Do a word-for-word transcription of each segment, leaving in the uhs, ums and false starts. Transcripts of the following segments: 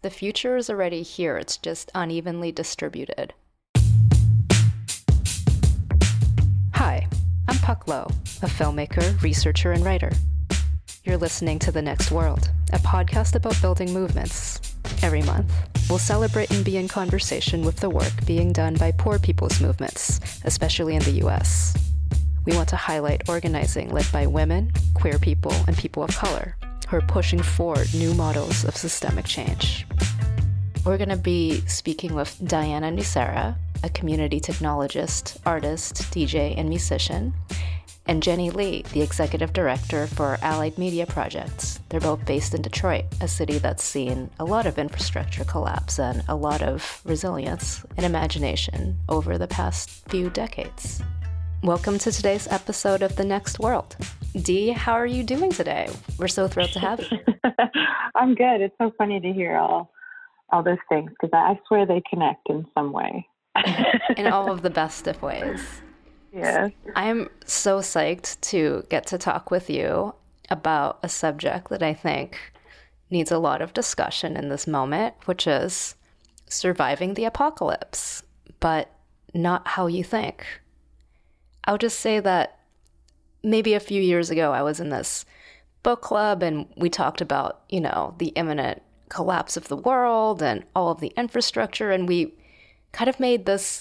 the future is already here, it's just unevenly distributed. Hi, I'm Puck Lowe, a filmmaker, researcher, and writer. You're listening to The Next World, a podcast about building movements. Every month, we'll celebrate and be in conversation with the work being done by poor people's movements, especially in the U S. We want to highlight organizing led by women, queer people, and people of color who are pushing forward new models of systemic change. We're going to be speaking with Diana Nocera, a community technologist, artist, D J, and musician, and Jenny Lee, the executive director for Allied Media Projects. They're both based in Detroit, a city that's seen a lot of infrastructure collapse and a lot of resilience and imagination over the past few decades. Welcome to today's episode of The Next World. Dee, how are you doing today? We're so thrilled to have you. I'm good. It's so funny to hear all, all those things because I swear they connect in some way. In all of the best of ways. Yes. I'm so psyched to get to talk with you about a subject that I think needs a lot of discussion in this moment, which is surviving the apocalypse, but not how you think. I'll just say that maybe a few years ago, I was in this book club and we talked about, you know, the imminent collapse of the world and all of the infrastructure. And we kind of made this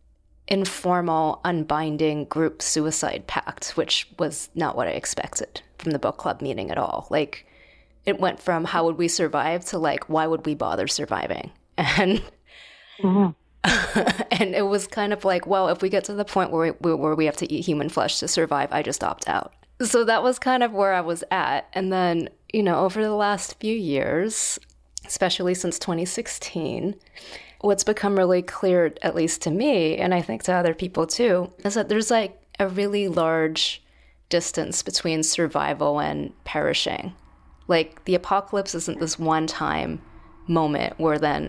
informal, unbinding group suicide pact, which was not what I expected from the book club meeting at all. Like, it went from how would we survive to like, why would we bother surviving? And mm-hmm. and it was kind of like, well, if we get to the point where we, where we have to eat human flesh to survive, I just opt out. So that was kind of where I was at. And then, you know, over the last few years, especially since twenty sixteen, what's become really clear, at least to me, and I think to other people too, is that there's like a really large distance between survival and perishing. Like, the apocalypse isn't this one-time moment where then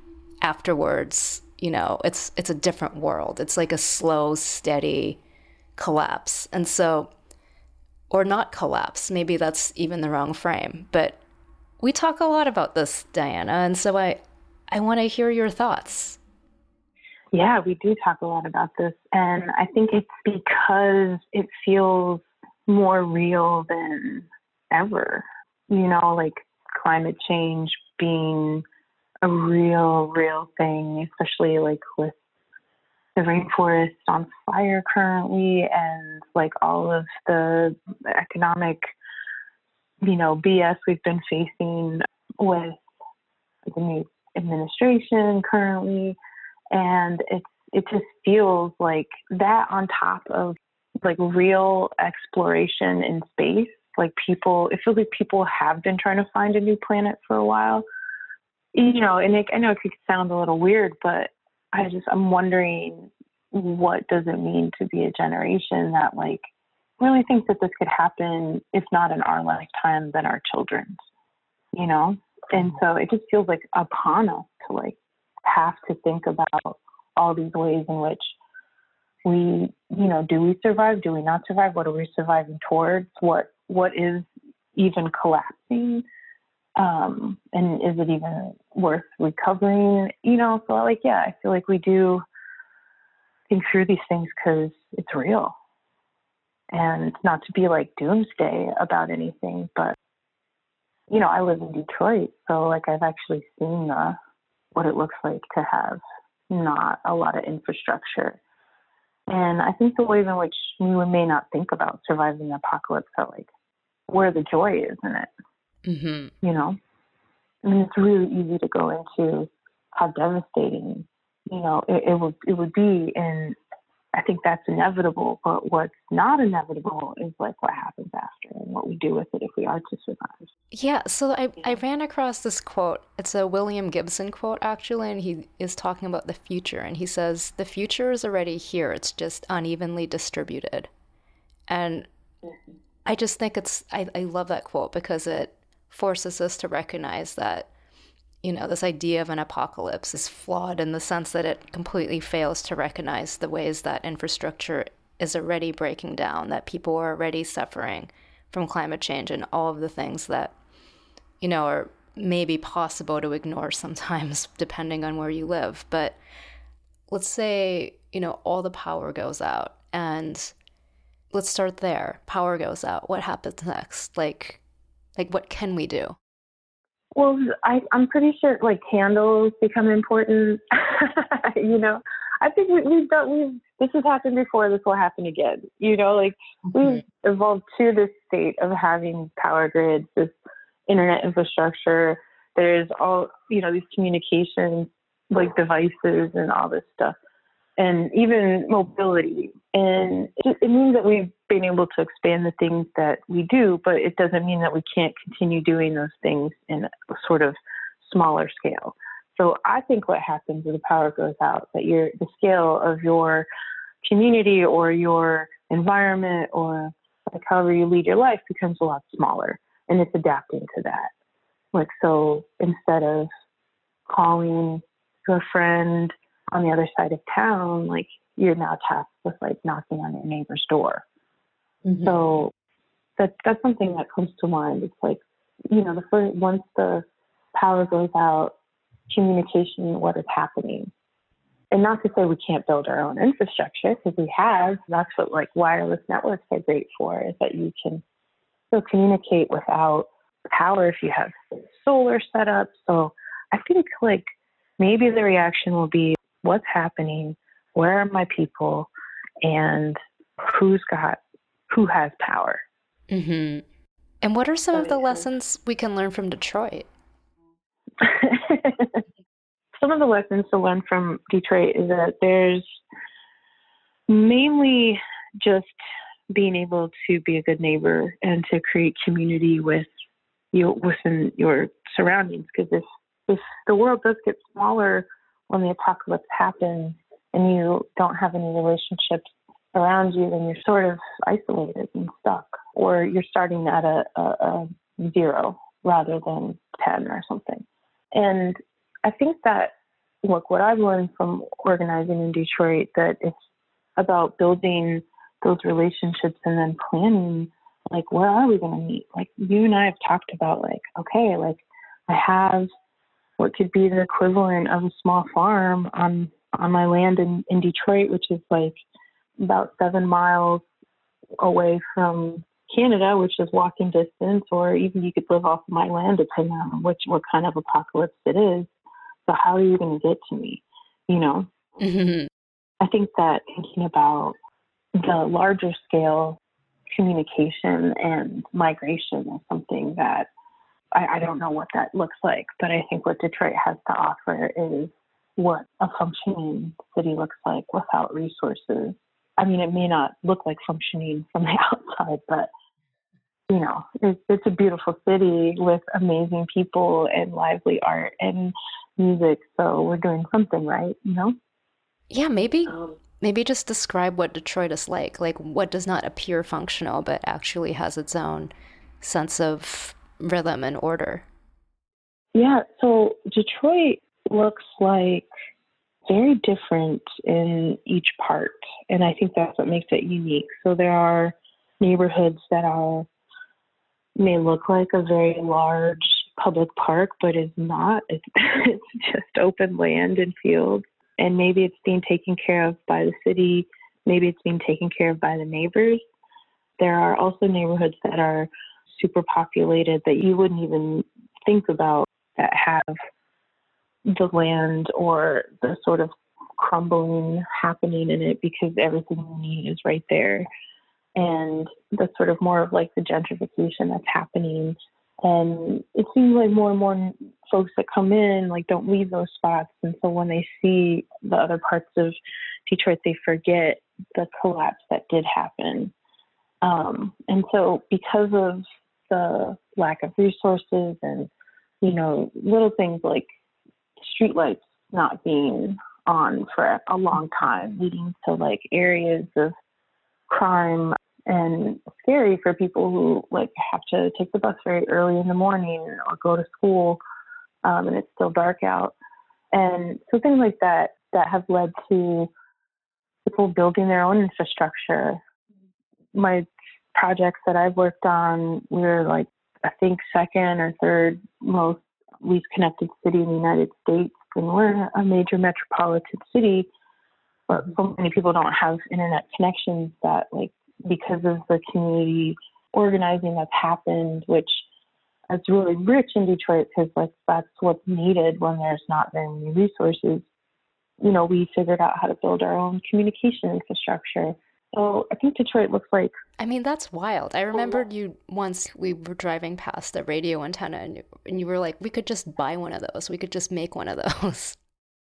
afterwards, you know, it's it's a different world. It's like a slow, steady collapse. And so, or not collapse, maybe that's even the wrong frame. But we talk a lot about this, Diana, and so I, I want to hear your thoughts. Yeah, we do talk a lot about this. And I think it's because it feels more real than ever. You know, like climate change being a real, real thing, especially like with the rainforest on fire currently and like all of the economic, you know, B S we've been facing with the new administration currently. And it's, it just feels like that on top of like real exploration in space. Like people, it feels like people have been trying to find a new planet for a while. You know, and it, I know it could sound a little weird, but I just, I'm wondering, what does it mean to be a generation that like really thinks that this could happen, if not in our lifetime, then our children's, you know? And so it just feels like upon us to like have to think about all these ways in which we, you know, do we survive? Do we not survive? What are we surviving towards? What, what is even collapsing? Um, and is it even worth recovering? You know, so like, yeah, I feel like we do think through these things because it's real. And not to be like doomsday about anything, but, you know, I live in Detroit, so like I've actually seen the, what it looks like to have not a lot of infrastructure. And I think the ways in which we may not think about surviving the apocalypse are like where the joy is in it. Mm-hmm. You know, I mean, it's really easy to go into how devastating, you know, it, it would it would be, and I think that's inevitable. But what's not inevitable is like what happens after and what we do with it if we are to survive. Yeah. So I I ran across this quote. It's a William Gibson quote actually, and he is talking about the future, and he says the future is already here. It's just unevenly distributed, and I just think it's I, I love that quote because it forces us to recognize that, you know, this idea of an apocalypse is flawed in the sense that it completely fails to recognize the ways that infrastructure is already breaking down, that people are already suffering from climate change and all of the things that, you know, are may be possible to ignore sometimes, depending on where you live. But let's say, you know, all the power goes out, and let's start there. Power goes out. What happens next? Like, like what can we do? Well, I, I'm pretty sure like candles become important. you know, I think we, we've done, we've, this has happened before, this will happen again. You know, like mm-hmm. we've evolved to this state of having power grids, this internet infrastructure. There's all, you know, these communications like devices and all this stuff, and even mobility. And it, it means that we've been able to expand the things that we do, but it doesn't mean that we can't continue doing those things in a sort of smaller scale. So I think what happens when the power goes out, that your the scale of your community or your environment or like however you lead your life becomes a lot smaller, and it's adapting to that. Like, so instead of calling your friend on the other side of town, like you're now tasked with like knocking on your neighbor's door. Mm-hmm. So that that's something that comes to mind. It's like, you know, the first, once the power goes out, communication, what is happening. And not to say we can't build our own infrastructure, because we have. That's what like wireless networks are great for, is that you can still communicate without power if you have solar set up. So I think like maybe the reaction will be, what's happening? Where are my people? And who's got, who has power? Mm-hmm. And what are some that of the sense. lessons we can learn from Detroit? Some of the lessons to learn from Detroit is that there's mainly just being able to be a good neighbor and to create community with you within your surroundings. Because if, if the world does get smaller when the apocalypse happens and you don't have any relationships around you, then you're sort of isolated and stuck, or you're starting at a, a, a zero rather than ten or something. And I think that, look, what I've learned from organizing in Detroit, that it's about building those relationships and then planning, like, where are we going to meet? Like, you and I have talked about, like, okay, like, I have what could be the equivalent of a small farm on, on my land in, in Detroit, which is, like, about seven miles away from Canada, which is walking distance, or even you could live off my land depending on which what kind of apocalypse it is. So how are you going to get to me? You know, mm-hmm. I think that thinking about the larger scale communication and migration is something that I, I don't know what that looks like, but I think what Detroit has to offer is what a functioning city looks like without resources. I mean, it may not look like functioning from the outside, but, you know, it's, it's a beautiful city with amazing people and lively art and music. So we're doing something right, you know? Yeah, maybe um, maybe just describe what Detroit is like. Like, what does not appear functional, but actually has its own sense of rhythm and order. Yeah, so Detroit looks like very different in each part, and I think that's what makes it unique. So there are neighborhoods that are may look like a very large public park, but is not. It's, it's just open land and fields, and maybe it's being taken care of by the city. Maybe it's being taken care of by the neighbors. There are also neighborhoods that are super populated that you wouldn't even think about, that have the land or the sort of crumbling happening in it because everything you need is right there. And that's sort of more of like the gentrification that's happening. And it seems like more and more folks that come in like don't leave those spots. And so when they see the other parts of Detroit, they forget the collapse that did happen. Um, and so because of the lack of resources and, you know, little things like streetlights not being on for a long time, leading to like areas of crime, and scary for people who like have to take the bus very early in the morning or go to school, um, and it's still dark out. And so things like that that have led to people building their own infrastructure. My projects that I've worked on, we're like, I think second or third most least connected city in the United States, and we're a major metropolitan city, but so many people don't have internet connections that, like, because of the community organizing that's happened, which is really rich in Detroit because, like, that's what's needed when there's not very many resources. You know, we figured out how to build our own communication infrastructure. So I think Detroit looks like... I mean, that's wild. I remembered you once, we were driving past a radio antenna and you, and you were like, we could just buy one of those. We could just make one of those.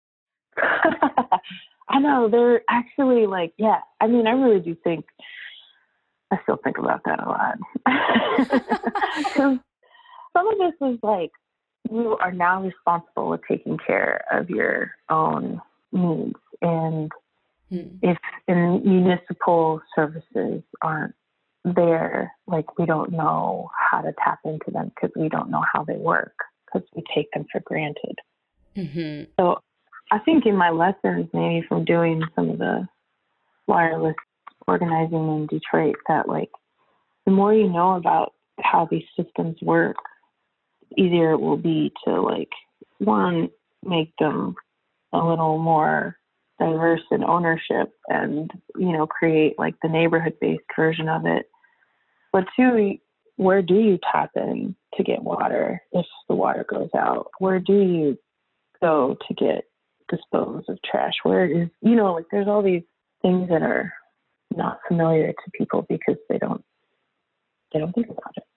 I know. They're actually like, yeah. I mean, I really do think, I still think about that a lot. Because some of this is like, you are now responsible with taking care of your own needs. And hmm. if in municipal services aren't there, like, we don't know how to tap into them because we don't know how they work because we take them for granted. Mm-hmm. So I think in my lessons, maybe from doing some of the wireless organizing in Detroit, that, like, the more you know about how these systems work, the easier it will be to, like, one, make them a little more diverse in ownership and, you know, create, like, the neighborhood-based version of it. But two, where do you tap in to get water if the water goes out? Where do you go to get dispose of trash? Where is, you know, like, there's all these things that are not familiar to people because they don't they don't think about it.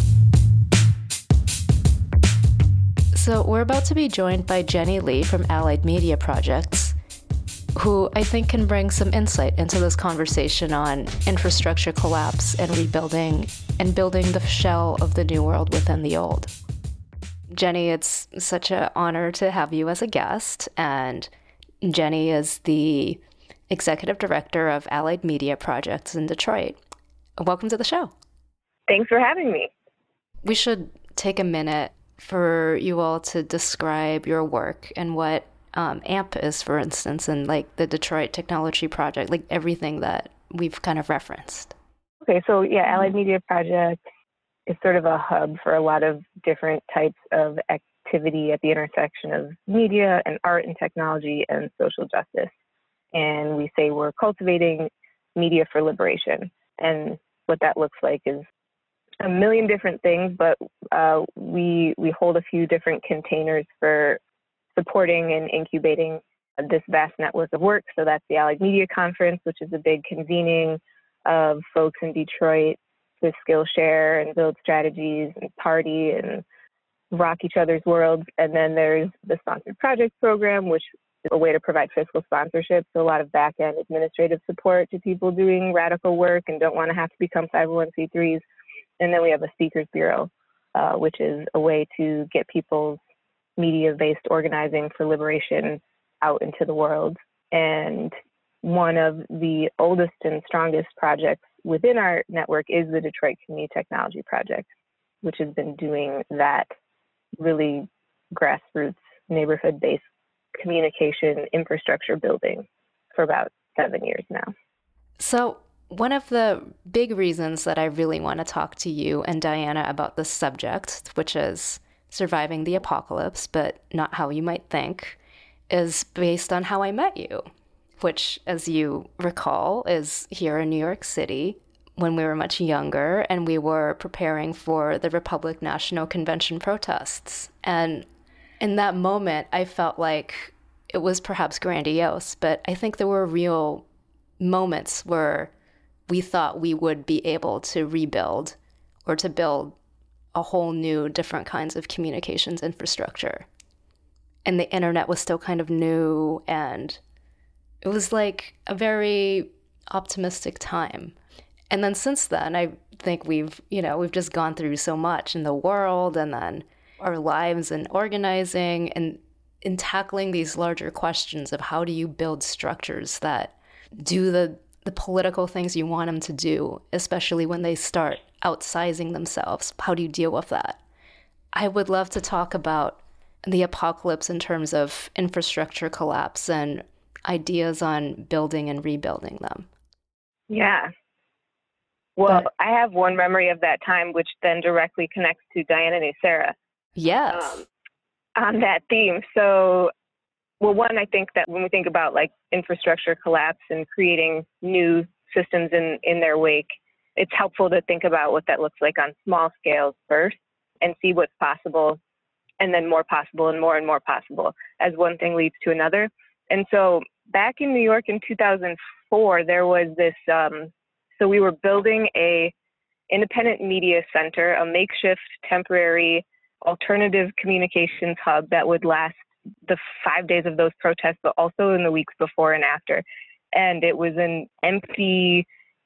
So we're about to be joined by Jenny Lee from Allied Media Projects, who I think can bring some insight into this conversation on infrastructure collapse and rebuilding and building the shell of the new world within the old. Jenny, it's such an honor to have you as a guest, and Jenny is the executive director of Allied Media Projects in Detroit. Welcome to the show. Thanks for having me. We should take a minute for you all to describe your work and what um, A M P is, for instance, and, like, the Detroit Technology Project, like everything that we've kind of referenced. Okay, so yeah, Allied Media Project is sort of a hub for a lot of different types of activity at the intersection of media and art and technology and social justice. And we say we're cultivating media for liberation. And what that looks like is a million different things, but uh, we we hold a few different containers for supporting and incubating this vast network of work. So that's the Allied Media Conference, which is a big convening of folks in Detroit to Skillshare and build strategies and party and rock each other's worlds. And then there's the Sponsored Projects Program, which is a way to provide fiscal sponsorship. So a lot of back-end administrative support to people doing radical work and don't want to have to become five oh one c threes. And then we have a Speakers Bureau, uh, which is a way to get people's media-based organizing for liberation out into the world. And one of the oldest and strongest projects within our network is the Detroit Community Technology Project, which has been doing that really grassroots, neighborhood-based communication infrastructure building for about seven years now. So one of the big reasons that I really want to talk to you and Diana about this subject, which is surviving the apocalypse, but not how you might think, is based on how I met you, which, as you recall, is here in New York City when we were much younger and we were preparing for the Republic National Convention protests. And in that moment, I felt like it was perhaps grandiose, but I think there were real moments where we thought we would be able to rebuild or to build a whole new, different kinds of communications infrastructure. And the internet was still kind of new, and it was like a very optimistic time. And then since then, I think we've, you know, we've just gone through so much in the world and then our lives and organizing and in tackling these larger questions of how do you build structures that do the the political things you want them to do, especially when they start outsizing themselves. How do you deal with that? I would love to talk about the apocalypse in terms of infrastructure collapse and ideas on building and rebuilding them. Yeah. Well, But, I have one memory of that time, which then directly connects to Diana Nucera. yes. Um, on that theme. So, well, one, I think that when we think about like infrastructure collapse and creating new systems in, in their wake, it's helpful to think about what that looks like on small scales first and see what's possible, and then more possible and more and more possible as one thing leads to another. And so back in New York in two thousand four, there was this, um, so we were building a independent media center, a makeshift temporary alternative communications hub that would last the five days of those protests, but also in the weeks before and after. And it was an empty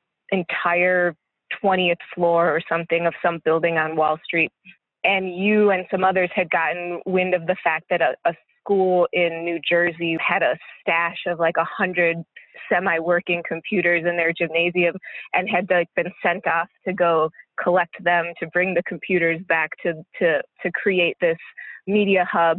entire twentieth floor or something of some building on Wall Street. And you and some others had gotten wind of the fact that a, a school in New Jersey had a stash of like a hundred semi-working computers in their gymnasium and had like been sent off to go collect them to bring the computers back to, to, to create this media hub,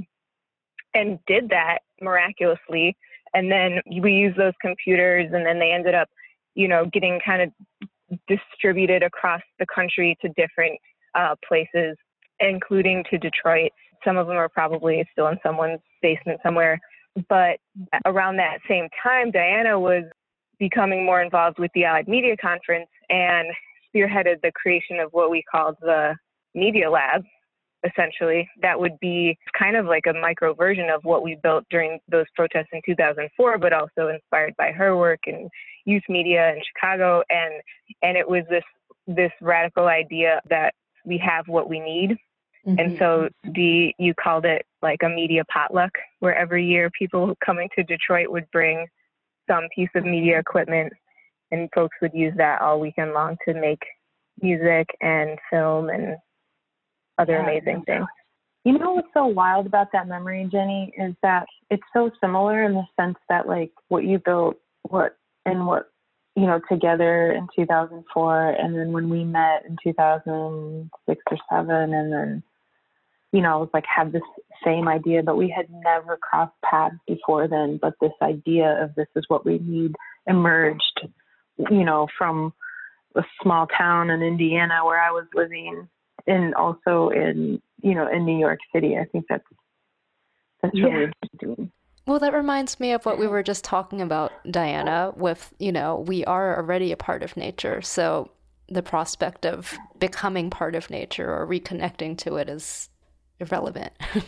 and did that miraculously. And then we used those computers, and then they ended up, you know, getting kind of distributed across the country to different uh, places, including to Detroit. Some of them are probably still in someone's basement somewhere. But around that same time, Diana was becoming more involved with the Allied Media Conference and spearheaded the creation of what we called the Media Lab, essentially. That would be kind of like a micro version of what we built during those protests in two thousand four, but also inspired by her work in youth media in Chicago. And and it was this this radical idea that we have what we need. Mm-hmm. And so the you called it like a media potluck, where every year people coming to Detroit would bring some piece of media equipment, and folks would use that all weekend long to make music and film and other yeah, amazing things. You know what's so wild about that memory, Jenny, is that it's so similar in the sense that like what you built, what and what you know together in two thousand four, and then when we met in two thousand six or seven, and then you know, it was like had this same idea, but we had never crossed paths before then. But this idea of this is what we need emerged, you know, from a small town in Indiana where I was living, and also in, you know, in New York City. I think that's that's really yeah. interesting. Well, that reminds me of what we were just talking about, Diana, with, you know, we are already a part of nature. So the prospect of becoming part of nature or reconnecting to it is irrelevant.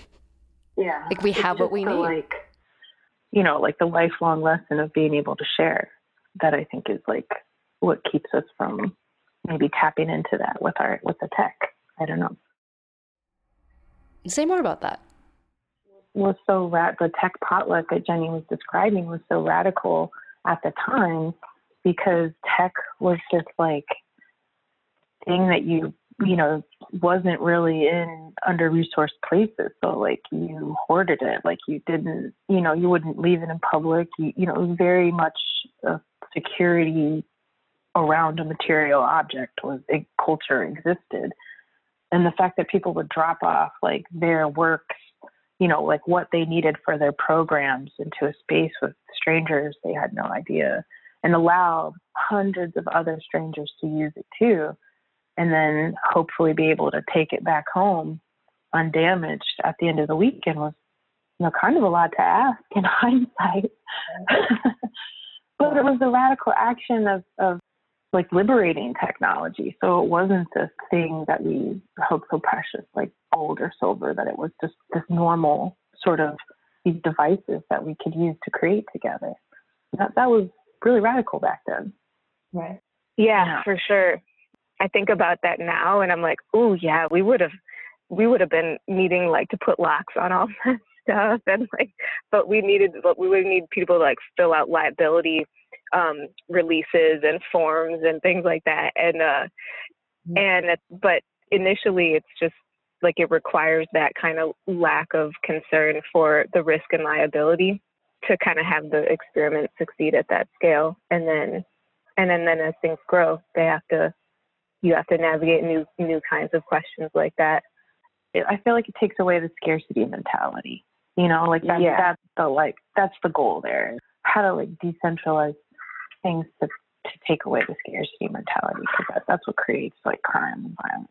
Yeah. Like we it's have what we the, need. Like, you know, like the lifelong lesson of being able to share, that I think is like what keeps us from maybe tapping into that with our, with the tech. I don't know. Say more about that. Was so rad, the tech potluck that Jenny was describing was so radical at the time, because tech was just like thing that you, you know, wasn't really in under-resourced places. So like you hoarded it, like you didn't, you know, you wouldn't leave it in public. You, you know, it was very much a security around a material object was a culture existed. And the fact that people would drop off like their works, you know, like what they needed for their programs into a space with strangers they had no idea, and allow hundreds of other strangers to use it too. And then hopefully be able to take it back home undamaged at the end of the weekend was, you know, kind of a lot to ask in hindsight. But it was a radical action of, of like liberating technology. So it wasn't this thing that we held so precious, like gold or silver, that it was just this normal sort of these devices that we could use to create together. That that was really radical back then. Right. Yeah, yeah. For sure. I think about that now and I'm like, oh yeah, we would have, we would have been needing like to put locks on all that stuff. And like, but we needed, we would need people to like fill out liability um, releases and forms and things like that. And, uh, mm-hmm. and, but initially it's just like, it requires that kind of lack of concern for the risk and liability to kind of have the experiment succeed at that scale. And then, and then, then as things grow, they have to, you have to navigate new new kinds of questions like that. I feel like it takes away the scarcity mentality. You know, like that's, yeah. that's the like that's the goal there. How to like decentralize things to, to take away the scarcity mentality, because that, that's what creates like crime and violence.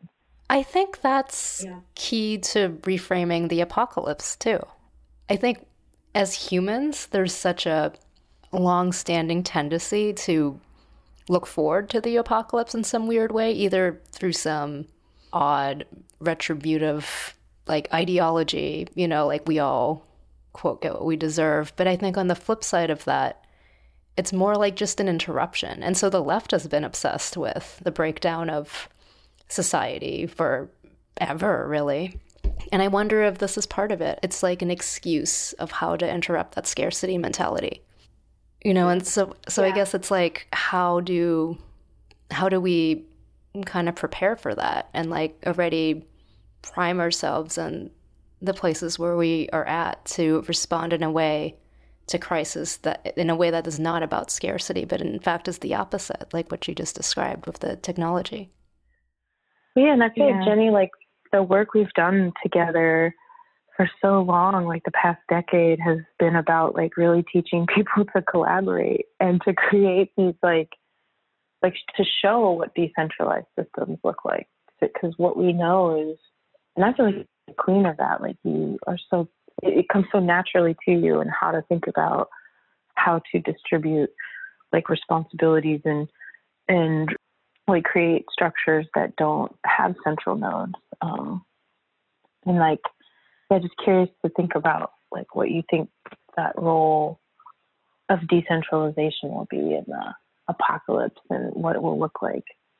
I think that's Yeah. key to reframing the apocalypse, too. I think as humans, there's such a long-standing tendency to look forward to the apocalypse in some weird way, either through some odd retributive like ideology, you know, like we all quote get what we deserve. But I think on the flip side of that, it's more like just an interruption. And so the left has been obsessed with the breakdown of society forever, really. And I wonder if this is part of it. It's like an excuse of how to interrupt that scarcity mentality. You know, and so so yeah. I guess it's like how do how do we kind of prepare for that and like already prime ourselves in the places where we are at to respond in a way to crisis that in a way that is not about scarcity, but in fact is the opposite, like what you just described with the technology. Yeah, and I feel Yeah. like, Jenny, like the work we've done together for so long, like the past decade, has been about like really teaching people to collaborate and to create these like, like to show what decentralized systems look like. Because what we know is, and I feel like the queen of that, like you are so, it, it comes so naturally to you and how to think about how to distribute like responsibilities and, and like create structures that don't have central nodes. Um, and like, yeah, just curious to think about like what you think that role of decentralization will be in the apocalypse and what it will look like.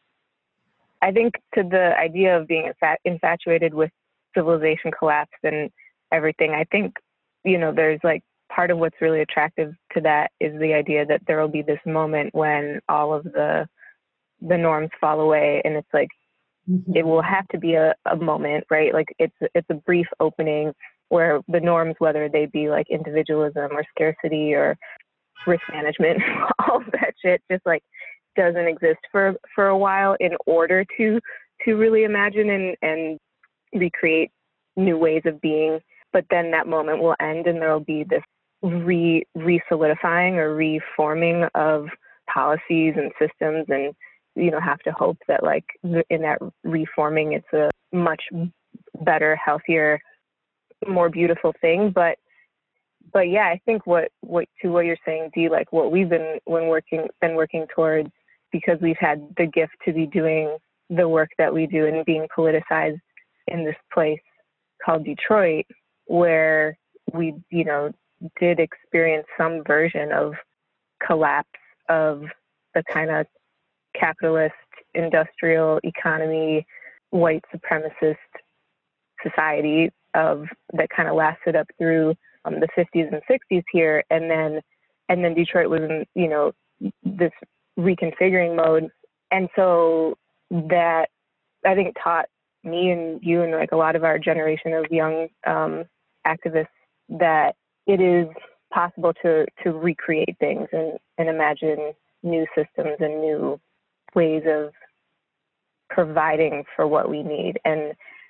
I think to the idea of being infat- infatuated with civilization collapse and everything, I think, you know, there's like part of what's really attractive to that is the idea that there will be this moment when all of the the norms fall away, and it's like, mm-hmm. it will have to be a, a moment, right? Like it's it's a brief opening where the norms, whether they be like individualism or scarcity or risk management, all of that shit just like doesn't exist for, for a while in order to to really imagine and, and recreate new ways of being. But then that moment will end and there will be this re re-solidifying or reforming of policies and systems, and you know, have to hope that like in that reforming, it's a much better, healthier, more beautiful thing. But, but yeah, I think what, what, to what you're saying, Dee, like what we've been, when working, been working towards, because we've had the gift to be doing the work that we do and being politicized in this place called Detroit, where we, you know, did experience some version of collapse of the kind of capitalist, industrial economy, white supremacist society of that kind of lasted up through um, the fifties and sixties here, and then and then Detroit was in, you know, this reconfiguring mode, and so that I think taught me and you and like a lot of our generation of young um, activists that it is possible to to recreate things and, and imagine new systems and new ways of providing for what we need. And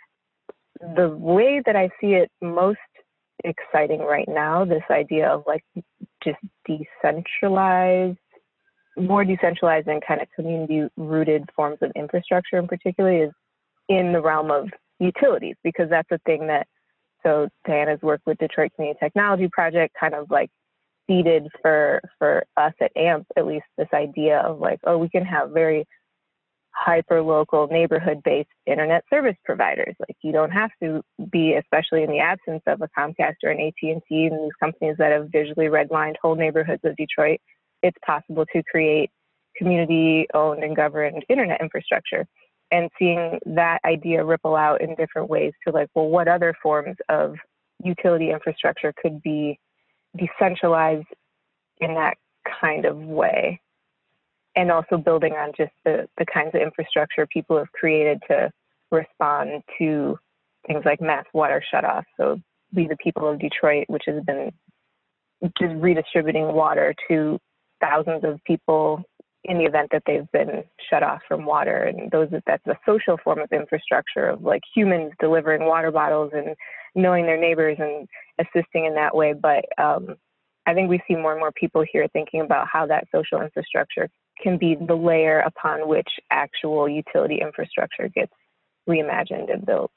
the way that I see it most exciting right now, this idea of like just decentralized, more decentralized and kind of community rooted forms of infrastructure in particular, is in the realm of utilities, because that's a thing that, so Diana's work with Detroit Community Technology Project kind of like seeded for for us at A M P, at least, this idea of like, oh, we can have very hyper local neighborhood based internet service providers. Like you don't have to be, especially in the absence of a Comcast or an A T and T and these companies that have visually redlined whole neighborhoods of Detroit, it's possible to create community owned and governed internet infrastructure. And seeing that idea ripple out in different ways to like, well, what other forms of utility infrastructure could be decentralized in that kind of way, and also building on just the, the kinds of infrastructure people have created to respond to things like mass water shutoffs. So We the People of Detroit, which has been just redistributing water to thousands of people in the event that they've been shut off from water. And those that's a social form of infrastructure of like humans delivering water bottles and knowing their neighbors and assisting in that way. But um, I think we see more and more people here thinking about how that social infrastructure can be the layer upon which actual utility infrastructure gets reimagined and built.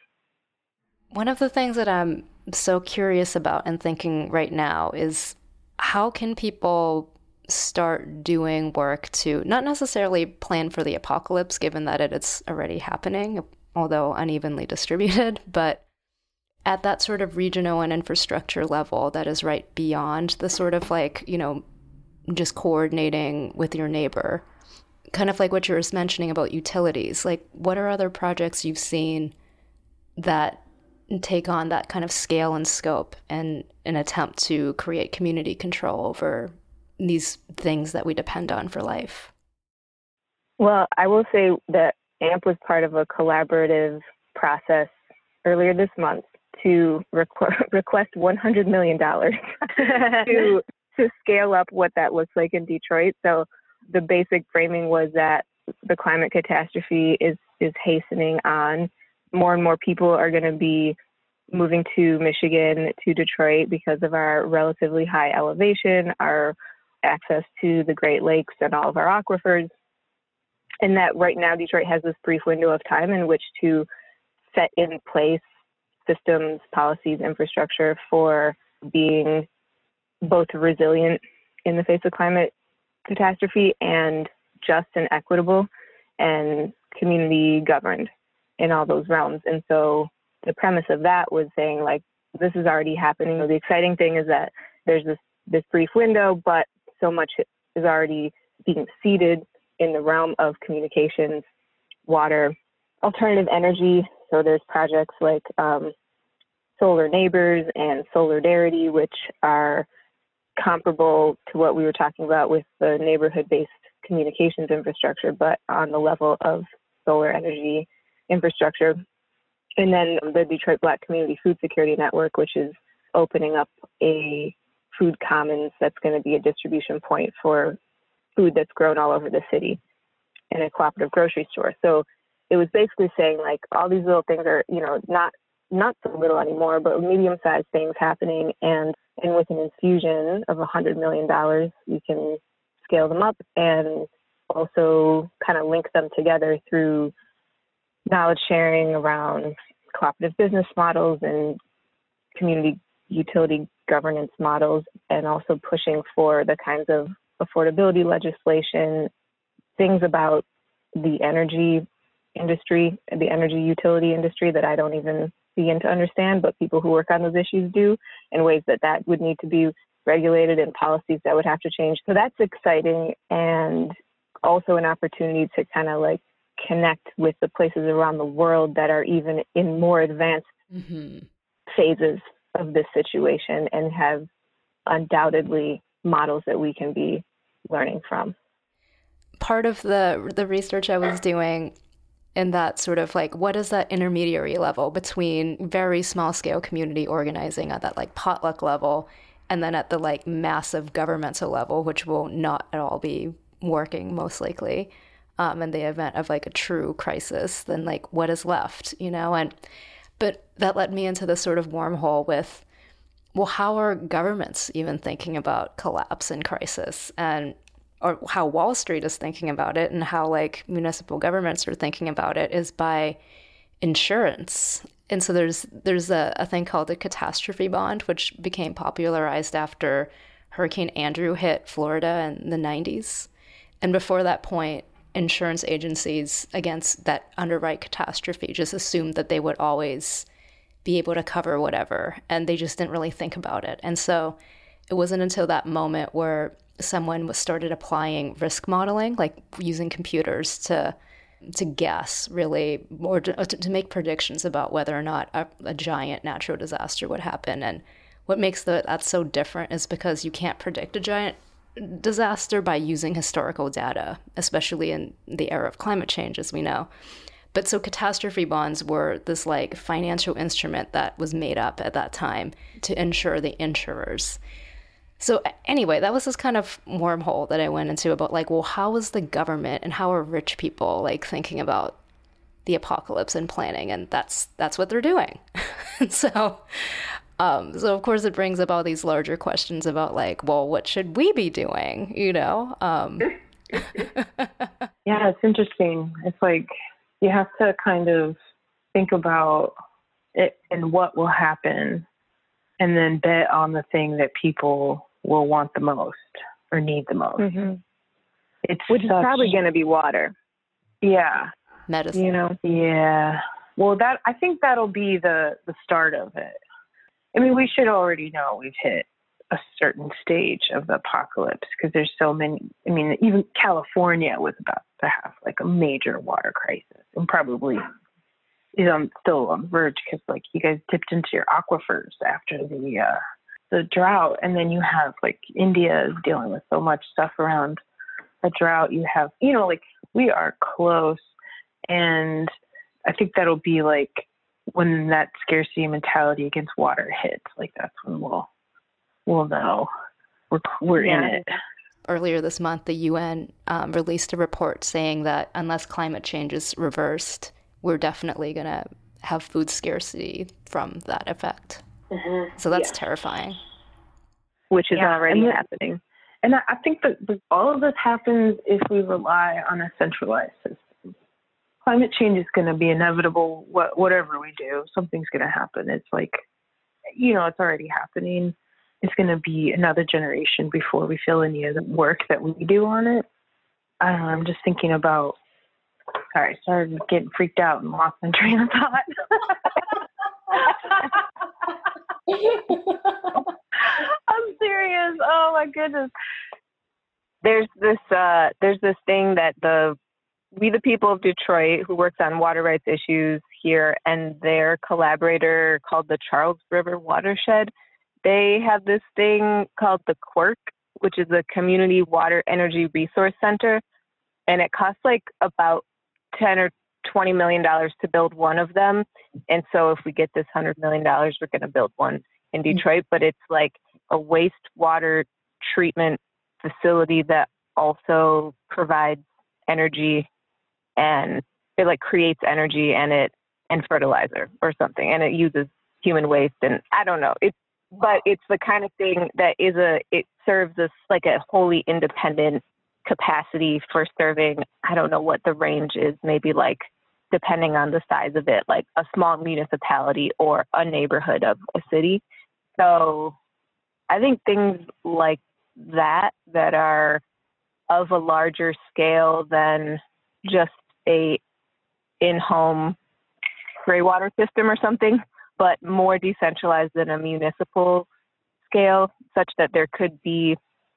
One of the things that I'm so curious about and thinking right now is how can people start doing work to not necessarily plan for the apocalypse, given that it is already happening, although unevenly distributed, but at that sort of regional and infrastructure level that is right beyond the sort of like, you know, just coordinating with your neighbor. Kind of like what you were mentioning about utilities. Like, what are other projects you've seen that take on that kind of scale and scope and an attempt to create community control over these things that we depend on for life? Well, I will say that A M P was part of a collaborative process earlier this month to requ- request one hundred million dollars to to scale up what that looks like in Detroit. So the basic framing was that the climate catastrophe is, is hastening on. More and more people are going to be moving to Michigan, to Detroit, because of our relatively high elevation, our access to the Great Lakes and all of our aquifers. And that right now Detroit has this brief window of time in which to set in place systems, policies, infrastructure for being both resilient in the face of climate catastrophe and just and equitable and community governed in all those realms. And so the premise of that was saying, like, this is already happening. The exciting thing is that there's this, this brief window, but so much is already being seeded in the realm of communications, water, alternative energy. So there's projects like um, Solar Neighbors and Solidarity, which are comparable to what we were talking about with the neighborhood-based communications infrastructure, but on the level of solar energy infrastructure. And then the Detroit Black Community Food Security Network, which is opening up a food commons that's going to be a distribution point for food that's grown all over the city in a cooperative grocery store. So it was basically saying, like, all these little things are, you know, not not so little anymore, but medium-sized things happening. And, and with an infusion of one hundred million dollars, we can scale them up and also kind of link them together through knowledge sharing around cooperative business models and community utility governance models, and also pushing for the kinds of affordability legislation, things about the energy industry, the energy utility industry that I don't even begin to understand, but people who work on those issues do, in ways that that would need to be regulated and policies that would have to change. So that's exciting, and also an opportunity to kind of like connect with the places around the world that are even in more advanced mm-hmm. phases of this situation and have undoubtedly models that we can be learning from. Part of the the research I was doing in that sort of like, what is that intermediary level between very small scale community organizing at that like potluck level, and then at the like massive governmental level, which will not at all be working most likely um, in the event of like a true crisis, then like what is left, you know? And but that led me into this sort of wormhole with, well, how are governments even thinking about collapse and crisis, and or how Wall Street is thinking about it, and how like municipal governments are thinking about it is by insurance. And so there's there's a, a thing called the catastrophe bond, which became popularized after Hurricane Andrew hit Florida in the nineties. And before that point, insurance agencies against that underwrite catastrophe just assumed that they would always be able to cover whatever, and they just didn't really think about it. And so it wasn't until that moment where someone was started applying risk modeling, like using computers to to guess really, or to, to make predictions about whether or not a, a giant natural disaster would happen. And what makes the, that so different is because you can't predict a giant disaster by using historical data, especially in the era of climate change, as we know. But so catastrophe bonds were this like financial instrument that was made up at that time to insure the insurers. So anyway, that was this kind of wormhole that I went into about like, well, how is the government and how are rich people like thinking about the apocalypse and planning? And that's that's what they're doing. And so, um, so of course it brings up all these larger questions about like, well, what should we be doing? You know? Um. Yeah, it's interesting. It's like you have to kind of think about it and what will happen, and then bet on the thing that people will want the most or need the most. Mm-hmm. It's Which is such, probably going to be water. Yeah. Medicine. You know? Yeah. Well, that I think that'll be the, the start of it. I mean, we should already know we've hit a certain stage of the apocalypse because there's so many. I mean, even California was about to have like a major water crisis and probably is on, still on the verge because like you guys dipped into your aquifers after the uh, the drought, and then you have like India is dealing with so much stuff around the drought. You have, you know, like we are close, and I think that'll be like when that scarcity mentality against water hits. Like that's when we'll we'll know we're we're Yeah. in it. Earlier this month, the U N um, released a report saying that unless climate change is reversed, we're definitely going to have food scarcity from that effect. Mm-hmm. So that's Yeah. terrifying. Which is Yeah, already and the- happening. And I I think that that all of this happens if we rely on a centralized system. Climate change is going to be inevitable. What, whatever we do, something's going to happen. It's like, you know, it's already happening. It's going to be another generation before we feel any of the work that we do on it. I don't know, I'm just thinking about, sorry, I started getting freaked out and lost my train of thought. I'm serious. Oh my goodness. There's this uh, there's this thing that the We the People of Detroit, who works on water rights issues here, and their collaborator called the Charles River Watershed, they have this thing called the Quirk, which is a community water energy resource center, and it costs like about ten or twenty million dollars to build one of them. And so if we get this one hundred million dollars, we're going to build one in Detroit, but it's like a wastewater treatment facility that also provides energy, and it like creates energy and it and fertilizer or something, and it uses human waste, and I don't know. It's but it's the kind of thing that is a it serves as like a wholly independent capacity for serving. I don't know what the range is, maybe like depending on the size of it, like a small municipality or a neighborhood of a city. So I think things like that that are of a larger scale than just a in-home gray water system or something, but more decentralized than a municipal scale, such that there could be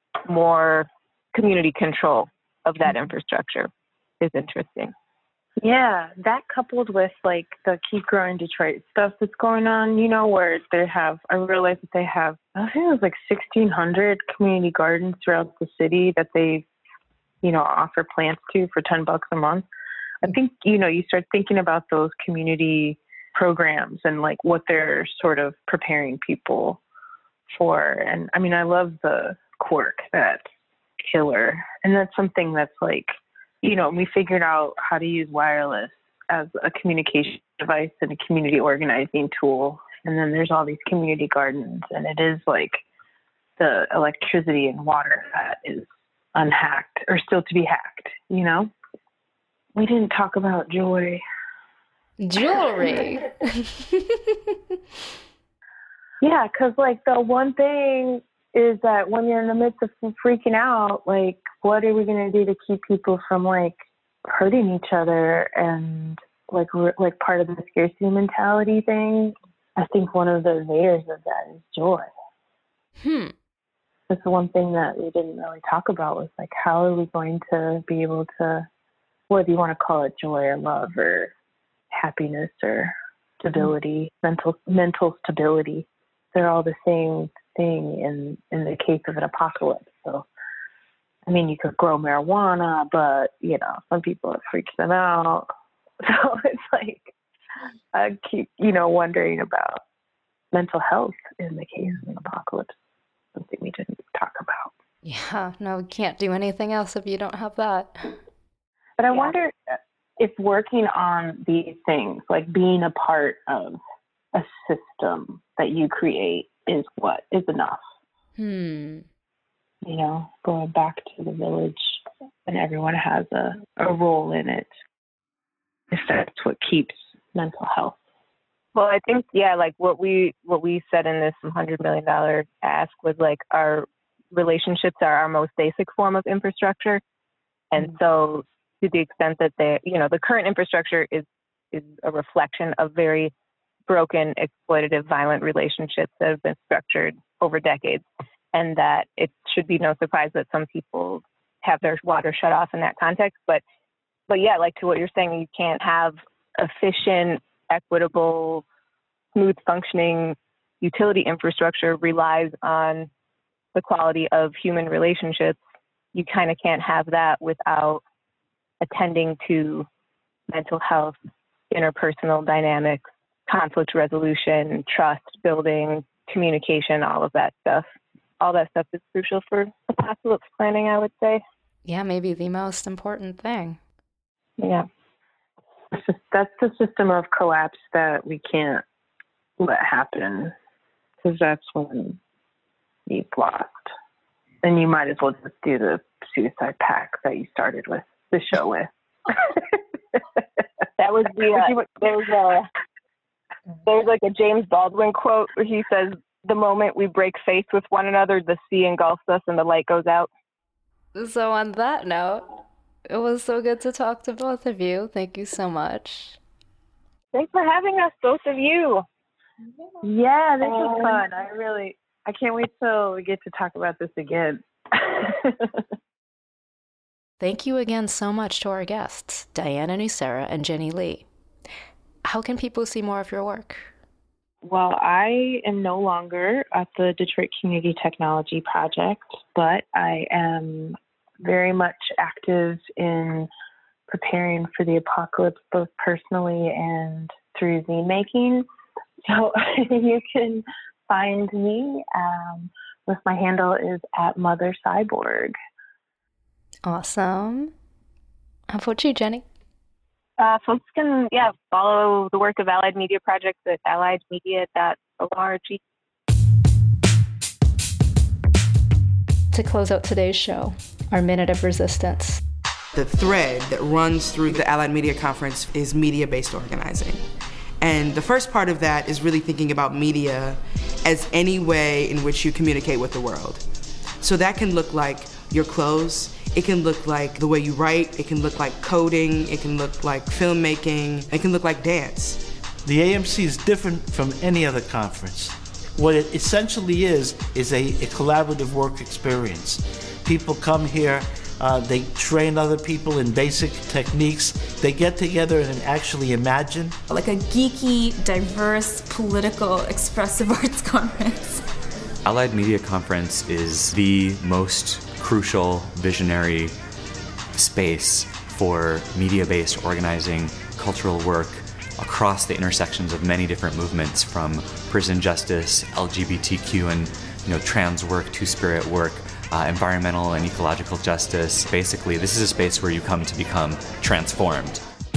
more community control of that infrastructure is interesting. Yeah, that coupled with like the Keep Growing Detroit stuff that's going on, you know, where they have, I realized that they have, I think it was like sixteen hundred community gardens throughout the city that they, you know, offer plants to for ten bucks a month. I think, you know, you start thinking about those community programs and like what they're sort of preparing people for. And I mean, I love the Quirk, that killer. And that's something that's like, you know, we figured out how to use wireless as a communication device and a community organizing tool. And then there's all these community gardens, and it is like the electricity and water that is unhacked or still to be hacked, you know? We didn't talk about joy. Jewelry. Yeah, because like the one thing is that when you're in the midst of freaking out, like what are we going to do to keep people from like hurting each other and like re- like part of the scarcity mentality thing? I think one of the invaders of that is joy. Hmm. That's the one thing that we didn't really talk about was like how are we going to be able to, whether you want to call it joy or love or happiness or stability, mm-hmm. mental mental stability. They're all the same thing in, in the case of an apocalypse. So, I mean, you could grow marijuana, but, you know, some people it freaks them out. So it's like, I keep, you know, wondering about mental health in the case of an apocalypse, something we didn't talk about. Yeah, no, we can't do anything else if you don't have that. But I Yeah. wonder if working on these things, like being a part of a system that you create is what is enough. Hmm. You know, going back to the village and everyone has a, a role in it. If that's what keeps mental health? Well, I think, yeah, like what we what we said in this one hundred million dollars ask was like our relationships are our most basic form of infrastructure. And mm-hmm. so to the extent that they, you know, the current infrastructure is is a reflection of very broken, exploitative, violent relationships that have been structured over decades. And that it should be no surprise that some people have their water shut off in that context. But, but yeah, like to what you're saying, you can't have efficient, equitable, smooth functioning utility infrastructure relies on the quality of human relationships. You kind of can't have that without attending to mental health, interpersonal dynamics, conflict resolution, trust building, communication, all of that stuff. All that stuff is crucial for apocalypse planning, I would say. Yeah, maybe the most important thing. Yeah. That's the system of collapse that we can't let happen, because that's when you've lost. And you might as well just do the suicide pact that you started with the show with. That was the, uh, there's a, there's like a James Baldwin quote where he says, "The moment we break faith with one another, the sea engulfs us and the light goes out." So on that note, it was so good to talk to both of you. Thank you so much. Thanks for having us, both of you. Yeah, this was um, fun. I really, I can't wait till we get to talk about this again. Thank you again so much to our guests, Diana Nocera and Jenny Lee. How can people see more of your work? Well, I am no longer at the Detroit Community Technology Project, but I am very much active in preparing for the apocalypse, both personally and through zine making. So you can find me um, with my handle is at Mother Cyborg. Awesome. How about you, Jenny? Uh, folks can, yeah, follow the work of Allied Media Projects at allied media dot org. To close out today's show, our Minute of Resistance. The thread that runs through the Allied Media Conference is media-based organizing. And the first part of that is really thinking about media as any way in which you communicate with the world. So that can look like your clothes, it can look like the way you write, it can look like coding, it can look like filmmaking, it can look like dance. The A M C is different from any other conference. What it essentially is, is a, a collaborative work experience. People come here, uh, they train other people in basic techniques, they get together and actually imagine. Like a geeky, diverse, political, expressive arts conference. Allied Media Conference is the most crucial, visionary space for media-based organizing, cultural work across the intersections of many different movements, from prison justice, L G B T Q and you know trans work, two-spirit work, uh, environmental and ecological justice. Basically, this is a space where you come to become transformed.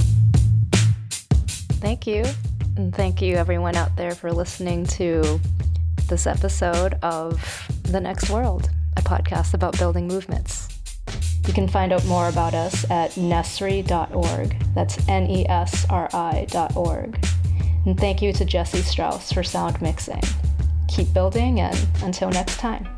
Thank you. And thank you everyone out there for listening to this episode of The Next World, a podcast about building movements. You can find out more about us at nesri dot org. That's N E S R I dot org. And thank you to Jesse Strauss for sound mixing. Keep building, and until next time.